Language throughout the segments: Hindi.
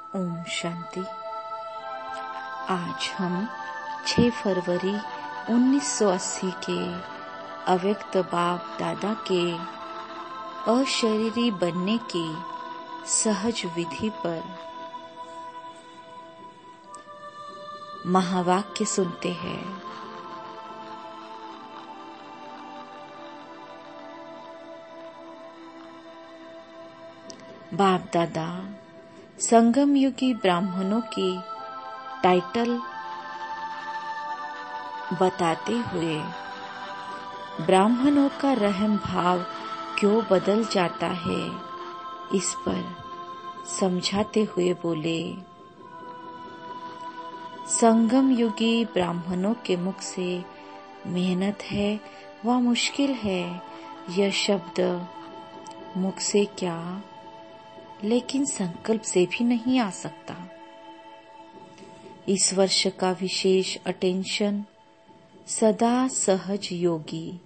ओम शांति। आज हम 6 फरवरी 1980 के अव्यक्त बाप दादा के अशरीरी बनने की सहज विधि पर महावाक्य सुनते हैं। बाप दादा संगम युगी ब्राह्मणों की टाइटल बताते हुए ब्राह्मणों का रहम भाव क्यों बदल जाता है, इस पर समझाते हुए बोले। संगम युगी ब्राह्मणों के मुख से मेहनत है व मुश्किल है, यह शब्द मुख से क्या लेकिन संकल्प से भी नहीं आ सकता। इस वर्ष का विशेष अटेंशन सदा सहज योगी।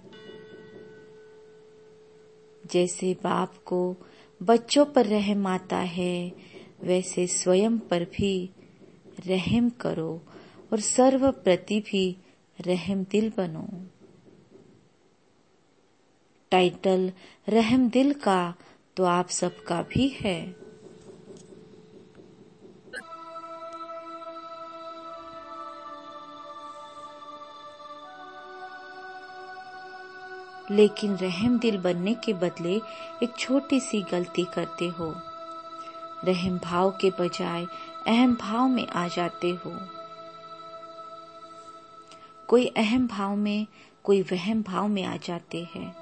जैसे बाप को बच्चों पर रहम आता है, वैसे स्वयं पर भी रहम करो और सर्व प्रति भी रहम दिल बनो। टाइटल रहम दिल का तो आप सबका भी है, लेकिन रहम दिल बनने के बदले एक छोटी सी गलती करते हो। रहम भाव के बजाय अहम भाव में आ जाते हो। कोई अहम भाव में, कोई वहम भाव में आ जाते हैं।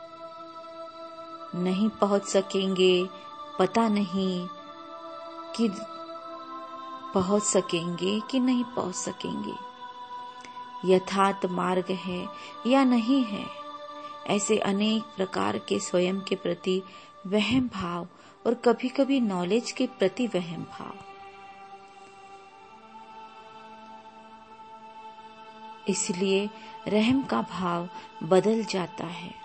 नहीं पहुंच सकेंगे, पता नहीं कि पहुंच सकेंगे कि नहीं पहुंच सकेंगे, यथार्थ मार्ग है या नहीं है। ऐसे अनेक प्रकार के स्वयं के प्रति वहम भाव और कभी कभी नॉलेज के प्रति वहम भाव। इसलिए रहम का भाव बदल जाता है।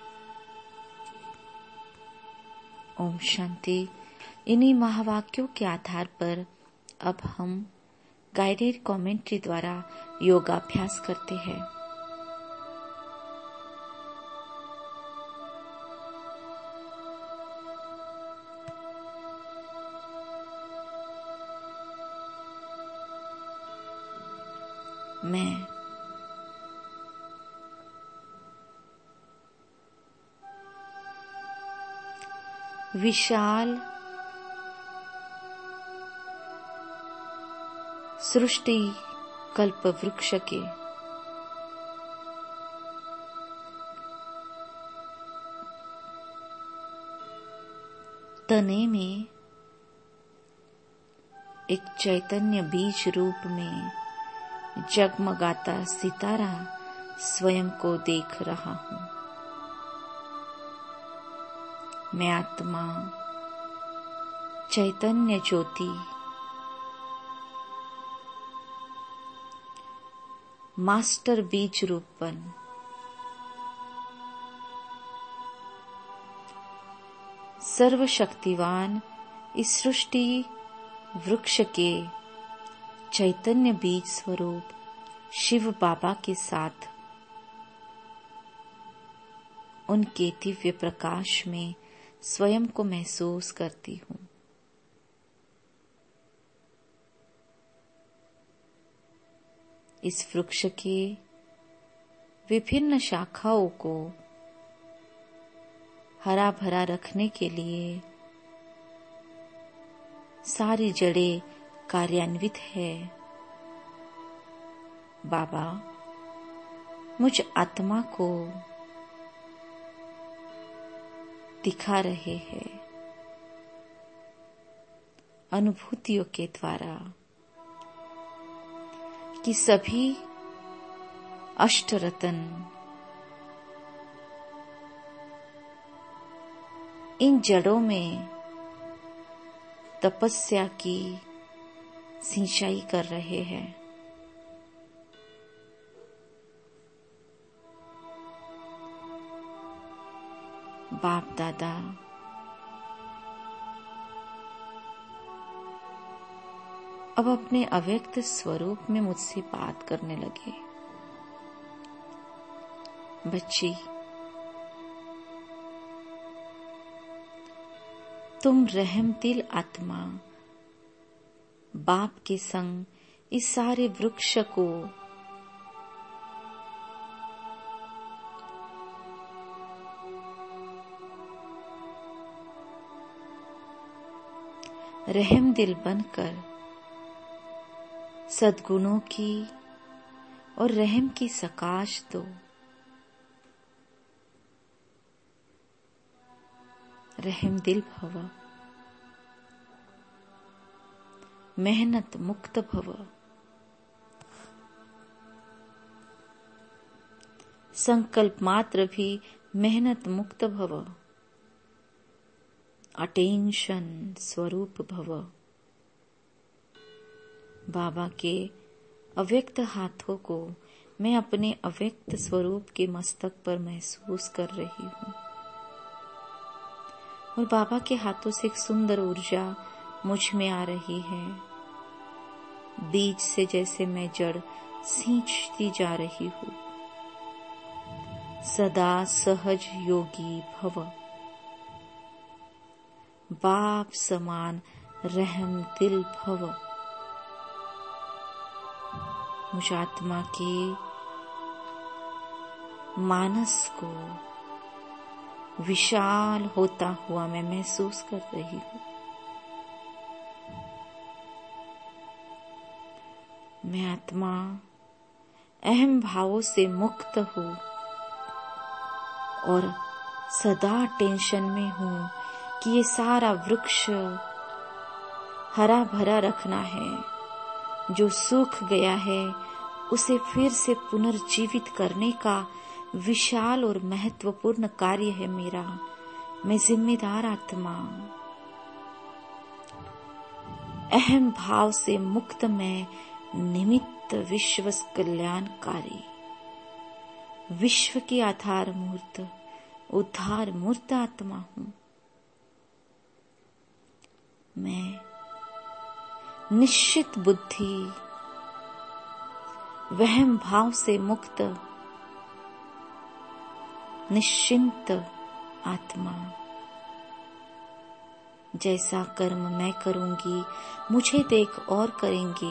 ओम शांति। इन्हीं महावाक्यों के आधार पर अब हम गाइडेड कमेंट्री द्वारा योगाभ्यास करते हैं। मैं विशाल सृष्टि कल्प वृक्ष के तने में एक चैतन्य बीज रूप में जगमगाता सितारा स्वयं को देख रहा हूँ। मैं आत्मा चैतन्य ज्योति मास्टर बीज रूपन सर्वशक्तिवान इस सृष्टि वृक्ष के चैतन्य बीज स्वरूप शिव बाबा के साथ उनके दिव्य प्रकाश में स्वयं को महसूस करती हूँ। इस वृक्ष के विभिन्न शाखाओं को हरा भरा रखने के लिए सारी जड़ें कार्यान्वित है। बाबा मुझ आत्मा को दिखा रहे हैं अनुभूतियों के द्वारा कि सभी अष्टरत्न इन जड़ों में तपस्या की सिंचाई कर रहे हैं। बाप दादा अब अपने अव्यक्त स्वरूप में मुझसे बात करने लगे। बच्ची, तुम रहमदिल आत्मा बाप के संग इस सारे वृक्ष को रहमदिल बनकर सद्गुणों की और रहम की सकाश दो। रहमदिल भव, मेहनत मुक्त भव, संकल्प मात्र भी मेहनत मुक्त भव, अटेंशन स्वरूप भव। बाबा के अव्यक्त हाथों को मैं अपने अव्यक्त स्वरूप के मस्तक पर महसूस कर रही हूँ और बाबा के हाथों से एक सुंदर ऊर्जा मुझ में आ रही है। बीज से जैसे मैं जड़ सींचती जा रही हूँ। सदा सहज योगी भव, बाप समान रहमदिल भव। मुझ आत्मा के मानस को विशाल होता हुआ मैं महसूस कर रही हूँ। मैं आत्मा अहम भावों से मुक्त हूँ और सदा टेंशन में हूँ कि ये सारा वृक्ष हरा भरा रखना है। जो सूख गया है उसे फिर से पुनर्जीवित करने का विशाल और महत्वपूर्ण कार्य है मेरा। मैं जिम्मेदार आत्मा, अहम भाव से मुक्त मैं निमित्त विश्व कल्याणकारी, विश्व की आधार मूर्त उद्धार मूर्त आत्मा हूँ। मैं निश्चित बुद्धि वहम भाव से मुक्त निश्चिंत आत्मा। जैसा कर्म मैं करूंगी मुझे देख और करेंगे।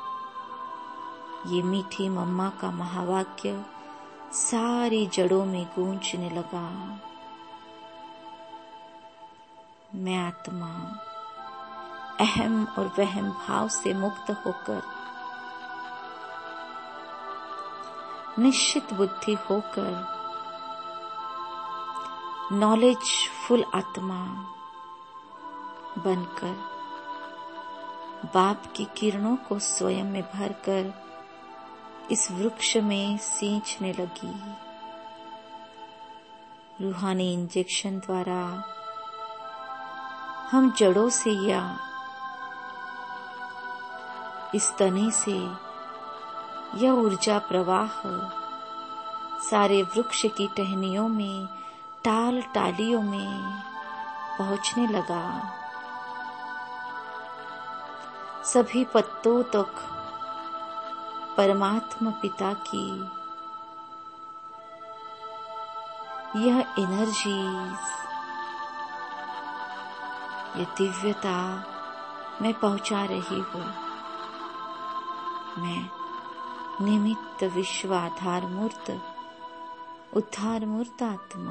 ये मीठी मम्मा का महावाक्य सारी जड़ों में गूंजने लगा। मैं आत्मा अहम और वहम भाव से मुक्त होकर निश्चित बुद्धि होकर नॉलेजफुल आत्मा बनकर बाप की किरणों को स्वयं में भरकर इस वृक्ष में सींचने लगी। रूहानी इंजेक्शन द्वारा हम जड़ों से या इस तने से यह ऊर्जा प्रवाह सारे वृक्ष की टहनियों में टाल टालियों में पहुंचने लगा। सभी पत्तों तक परमात्मा पिता की यह एनर्जी, ये दिव्यता मैं पहुंचा रही हूँ। मैं निमित्त विश्व आधार मूर्त उद्धार मूर्त आत्मा।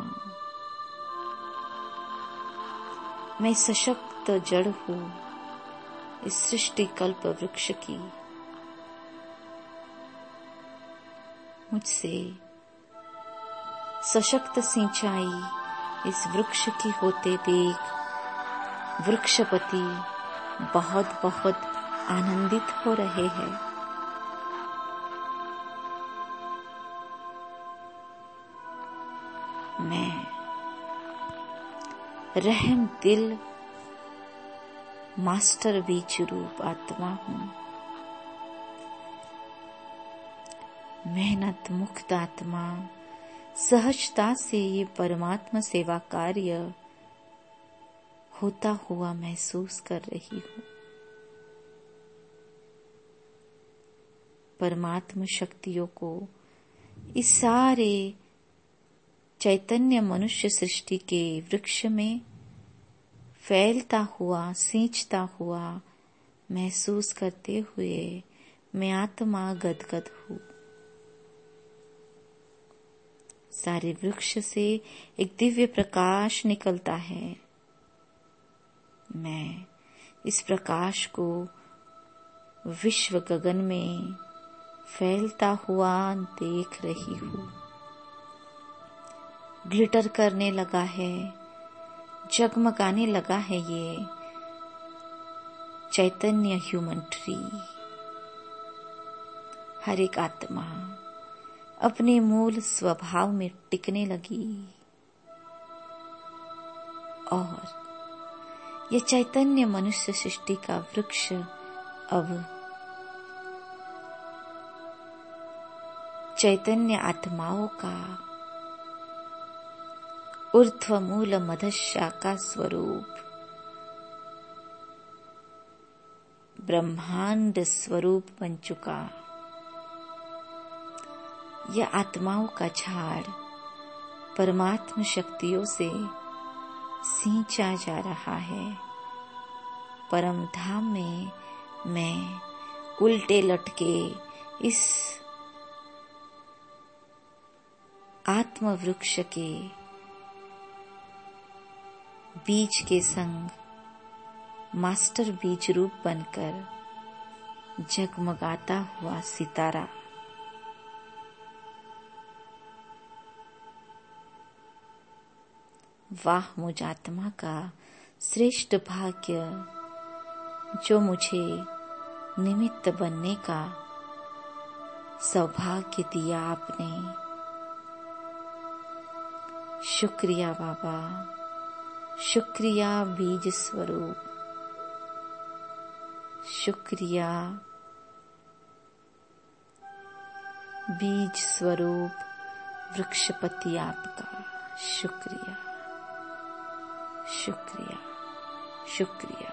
मैं सशक्त जड़ हूँ इस सृष्टि कल्प वृक्ष की। मुझसे सशक्त सिंचाई इस वृक्ष की होते देख वृक्षपति बहुत बहुत आनंदित हो रहे हैं। मैं रहम दिल मास्टर बीज रूप आत्मा हूँ। मेहनत मुक्त आत्मा सहजता से ये परमात्मा सेवा कार्य होता हुआ महसूस कर रही हूँ। परमात्मा शक्तियों को इस सारे चैतन्य मनुष्य सृष्टि के वृक्ष में फैलता हुआ, सींचता हुआ महसूस करते हुए मैं आत्मा गदगद हूँ। सारे वृक्ष से एक दिव्य प्रकाश निकलता है। मैं इस प्रकाश को विश्व गगन में फैलता हुआ देख रही हूँ। ग्लिटर करने लगा है, जगमगाने लगा है ये चैतन्य ह्यूमन ट्री। हर एक आत्मा अपने मूल स्वभाव में टिकने लगी और ये चैतन्य मनुष्य सृष्टि का वृक्ष अब चैतन्य आत्माओं का ऊर्ध्व मूल मध्यशा का स्वरूप, ब्रह्मांड स्वरूप बन चुका। यह आत्माओं का झाड़ परमात्मा शक्तियों से सींचा जा रहा है। परम धाम में मैं उल्टे लटके इस आत्म वृक्ष के बीज के संग मास्टर बीज रूप बनकर जगमगाता हुआ सितारा। वाह मुझ आत्मा का श्रेष्ठ भाग्य जो मुझे निमित्त बनने का सौभाग्य दिया आपने। शुक्रिया बाबा, शुक्रिया बीज स्वरूप, शुक्रिया बीज स्वरूप वृक्षपति आपका। शुक्रिया, शुक्रिया, शुक्रिया।